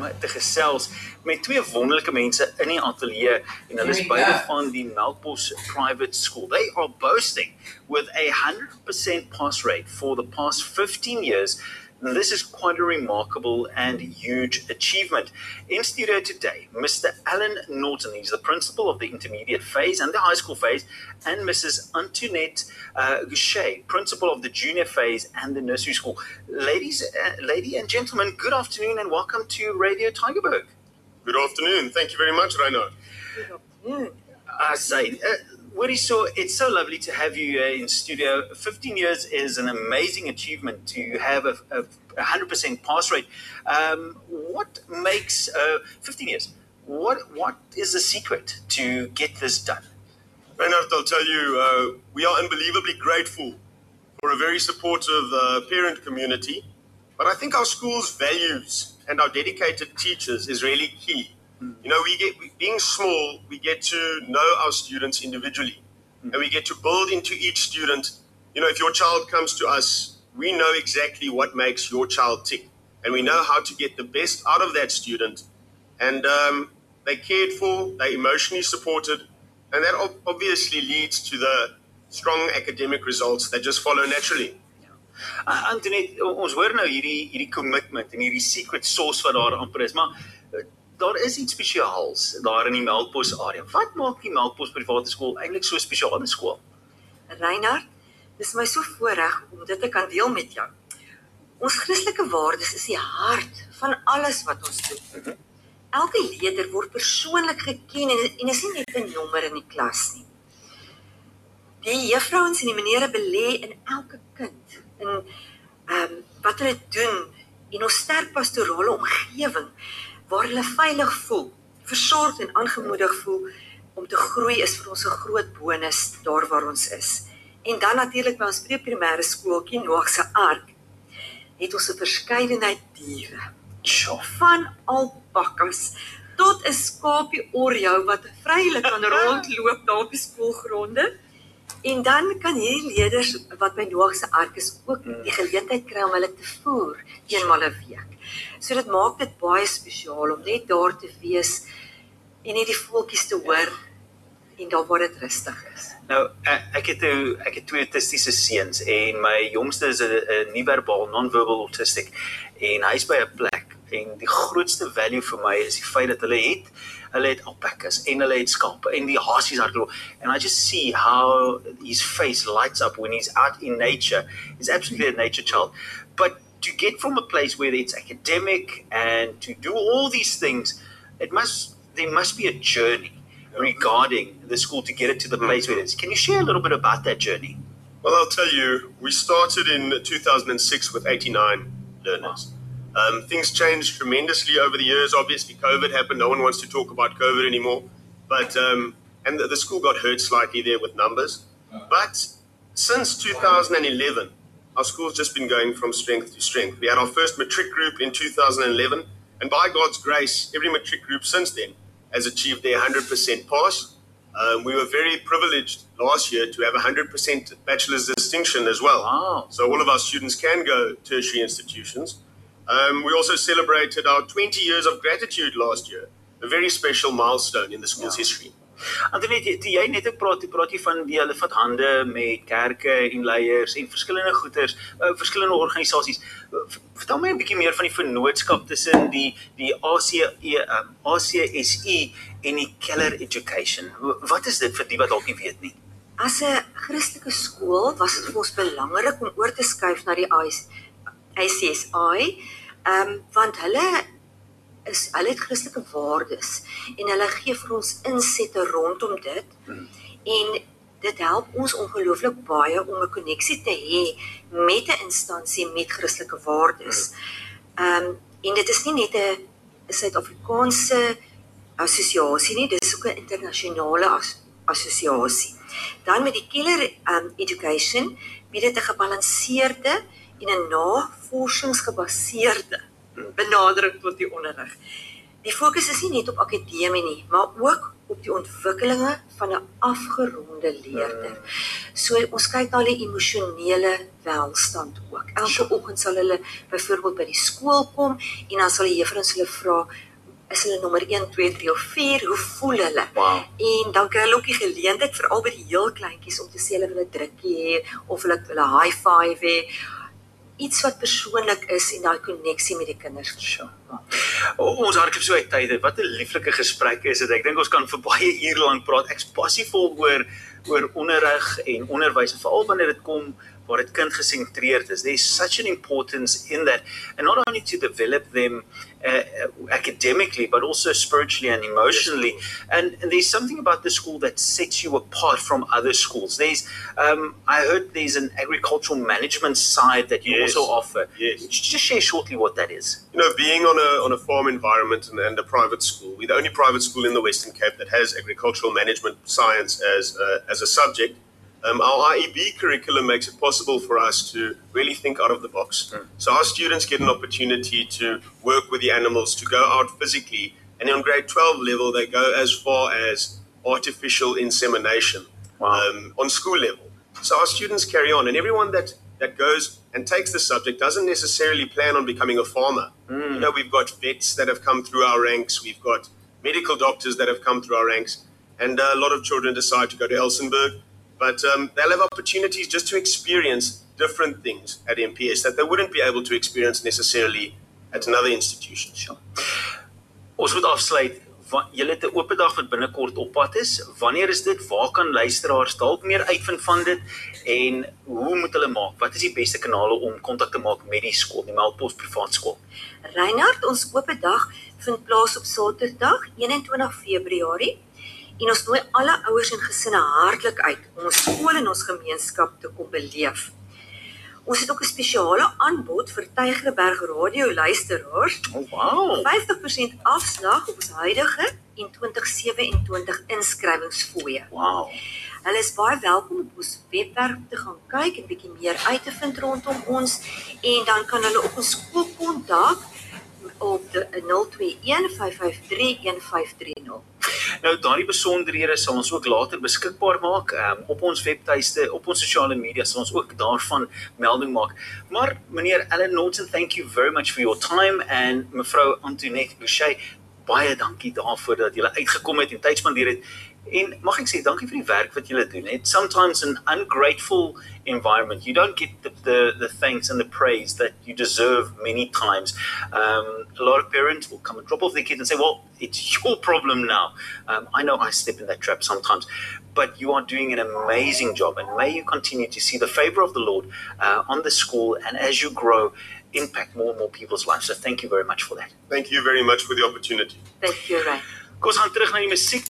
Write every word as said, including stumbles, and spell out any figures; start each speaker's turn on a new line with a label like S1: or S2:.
S1: te gesels met twee wonderlike mense in die ateljee en hulle is beide van die Melkbos Private School. They are boasting with a one hundred percent pass rate for the past fifteen years. And this is quite a remarkable and huge achievement. In studio today, Mister Alan Norton, he's the principal of the intermediate phase and the high school phase, and Missus Antoinette uh, Goucher, principal of the junior phase and the nursery school. Ladies, uh, lady and gentlemen, good afternoon and welcome to Radio Tygerberg.
S2: Good afternoon. Thank you very much, Reinhard.
S3: Good afternoon.
S1: I say, uh, Woody, so it's so lovely to have you uh, in studio. fifteen years is an amazing achievement to have a, a one hundred percent pass rate. Um, what makes uh, fifteen years? What what is the secret to get this done?
S2: Reinhard, I'll tell you, uh, we are unbelievably grateful for a very supportive uh, parent community. But I think our school's values and our dedicated teachers is really key. You know, we get we, being small, we get to know our students individually, and we get to build into each student. You know, if your child comes to us, we know exactly what makes your child tick, and we know how to get the best out of that student. And um, they're cared for, they're emotionally supported, and that ob- obviously leads to the strong academic results that just follow naturally.
S1: Uh, Antoinette, ons hoor nou hierdie hierdie commitment en hierdie secret sauce wat daar amper is, maar uh, daar is iets spesiaals daar in die Melkbos area. Wat maak die Melkbos private skool eintlik so 'n spesiale skool?
S3: Reinhard, dis my so voorreg om dit te kan deel met jou. Ons Christelike waardes is die hart van alles wat ons doen. Mm-hmm. Elke leerder word persoonlik geken en, en is nie net 'n nommer in die klas nie. Die juffrouens en die menere belê in elke kind en um, wat hulle doen en ons sterk pastorale omgewing waar hulle veilig voel, versorgd en aangemoedig voel om te groei is vir ons 'n groot bonus daar waar ons is. En dan natuurlik by ons pre-primêre skooltjie Noag se Ark het ons 'n verskeidenheid diere. Van alpakkas tot 'n skaapie Oreo wat vrylik kan rondloop daar op die skoolgronde. En dan kan hierdie leerders wat by Noag se Ark is ook die geleentheid kry om hulle te voer eenmal 'n week. So dit maak dit baie spesiaal om net daar te wees en net die voeltjies te hoor en daar waar dit rustig is.
S1: Nou, ek het nou, ek het twee autistiese seuns en my jongste is 'n nie-verbaal, non-verbal autistic en hy's by 'n plek en die grootste value vir my is die feit dat hulle het hulle het alpacas en hulle het skape en die hasies hardloop and I just see how his face lights up when he's out in nature. He's absolutely a nature child. But to get from a place where it's academic and to do all these things, it must there must be a journey regarding the school to get it to the place where it is. Can you share a little bit about that journey?
S2: Well, I'll tell you, we started in two thousand six with eighty-nine learners. Um, things changed tremendously over the years. Obviously, COVID happened. No one wants to talk about COVID anymore. But um, and the, the school got hurt slightly there with numbers. But since two thousand eleven, our school's just been going from strength to strength. We had our first matric group in two thousand eleven, and by God's grace, every matric group since then has achieved their one hundred percent pass. Um, we were very privileged last year to have a one hundred percent bachelor's distinction as well.
S1: Wow.
S2: So all of our students can go tertiary institutions. Um, we also celebrated our twenty years of gratitude last year, a very special milestone in the school's
S1: yeah.
S2: history.
S1: Antoinette, toe jy net ook praat, praat jy van die hulle vat hande met kerke en leiers en verskillende goeders, uh, verskillende organisasies. Uh, vertel my 'n bietjie meer van die vennootskap tussen die die A C E, um, A C S I en die Keller Education. Wat is dit vir die wat dalk nie weet nie?
S3: As 'n Christelike skool was dit vir ons belangrik om oor te skuif na die A C S I, um, want hulle is hulle het Christelike waardes en hulle gee vir ons insette rondom dit hmm. en dit help ons ongelooflik baie om 'n koneksie te hê met 'n instansie met Christelike waardes. Hmm. Um, en dit is nie net 'n Suid-Afrikaanse assosiasie nie, dit is ook 'n internasionale as, assosiasie. Dan met die Keller um, Education bied dit 'n gebalanseerde en 'n navorsingsgebaseerde benadering tot die onderrig. Die fokus is nie net op akademie nie, maar ook op die ontwikkelinge van 'n afgeronde leerder. Mm. So ons kyk na hulle emosionele welstand ook. Elke sure. oggend sal hulle byvoorbeeld by die skool kom en dan sal die juffrou hulle vra, is hulle nommer een, twee, drie of vier, hoe voel hulle?
S1: Wow.
S3: En dan kry hulle ook die geleentheid, veral by die heel kleintjies, om te sê hulle wil 'n drukkie hê, of hulle wil 'n high five hê, iets wat persoonlik is en daai koneksie met die kinders.
S1: Sure. Oh, ons hardloop so uit tyd. Wat 'n lieflike gesprek is dit. Ek dink ons kan vir baie uur lank praat. Ek's passievol oor oor onderrig en onderwys, veral wanneer dit kom waar dit kind gesentreerd is. There's such an importance in that, and not only to develop them uh, academically, but also spiritually and emotionally. Yes. And, and there's something about the school that sets you apart from other schools. There's, um, I heard there's an agricultural management side that you
S2: yes.
S1: also offer.
S2: Yes.
S1: Just share shortly what that is.
S2: You know, being on a on a farm environment and, and a private school, we're the only private school in the Western Cape that has agricultural management science as uh, as a subject. Um, our I E B curriculum makes it possible for us to really think out of the box. Mm. So our students get an opportunity to work with the animals, to go out physically, and on grade twelve level, they go as far as artificial insemination. Wow. um, on school level. So our students carry on, and everyone that, that goes and takes the subject doesn't necessarily plan on becoming a farmer. Mm. You know, we've got vets that have come through our ranks, we've got medical doctors that have come through our ranks, and uh, a lot of children decide to go to Elsenburg. But um, they'll have opportunities just to experience different things at M P S that they wouldn't be able to experience necessarily at another institution.
S1: Sure. Ons moet afsluit. Julle het 'n oop dag wat binnekort op pad is. Wanneer is dit? Waar kan luisteraars dalk meer uitvind van dit? En hoe moet hulle maak? Wat is die beste kanale om kontak te maak met die skool, die Melkbos Privaat Skool?
S3: Reinhard, ons oop dag vind plaas op Saterdag, eenentwintig Februarie. En ons nooi alle ouers en gesinne hartlik uit om ons skool en ons gemeenskap te kom beleef. Ons het ook 'n spesiale aanbod vir Tygerberg Radio luisteraars.
S1: Oh, wow.
S3: vyftig persent afslag op ons huidige en twintig sewe-en-twintig inskrywingsfooie.
S1: Wow.
S3: Hulle is baie welkom op ons webwerf te gaan kyk en bietjie meer uit te vind rondom ons, en dan kan hulle op ons skool kontak op de nul twee een, vyf vyf drie, een vyf drie nul.
S1: Nou, daardie besonderhede sal ons ook later beskikbaar maak um, op ons webtuiste, op ons sosiale media sal ons ook daarvan melding maak. Maar meneer Alan Norton, thank you very much for your time, en mevrou Antoinette Boucher, baie dankie daarvoor dat julle uitgekom het en tyd spandeer het. En mag ek sê, dankie vir die werk wat julle doen. It's sometimes an ungrateful environment. You don't get the, the, the thanks and the praise that you deserve many times. Um, a lot of parents will come and drop off their kids and say, well, it's your problem now. Um, I know I step in that trap sometimes, but you are doing an amazing job, and may you continue to see the favor of the Lord uh, on the school, and as you grow, impact more and more people's lives. So thank you very much for that.
S2: Thank you very much for the opportunity.
S3: Thank you, Ray.
S1: Kom ons gaan terug na die musiek.